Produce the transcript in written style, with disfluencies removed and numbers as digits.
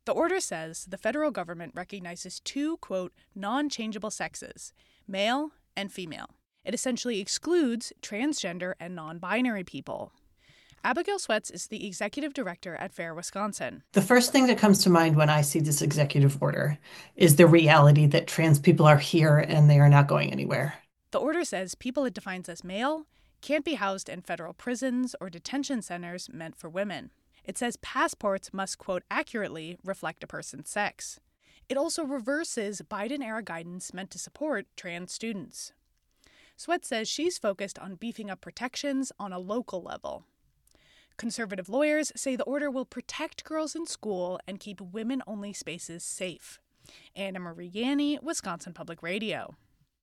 The order says the federal government recognizes two, quote, non-changeable sexes, male and female. It essentially excludes transgender and non-binary people. Abigail Sweats is the executive director at FAIR Wisconsin. The first thing that comes to mind when I see this executive order is the reality that trans people are here and they are not going anywhere. The order says people it defines as male can't be housed in federal prisons or detention centers meant for women. It says passports must, quote, accurately reflect a person's sex. It also reverses Biden-era guidance meant to support trans students. Sweats says she's focused on beefing up protections on a local level. Conservative lawyers say the order will protect girls in school and keep women-only spaces safe. Anna Marie Yanni, Wisconsin Public Radio.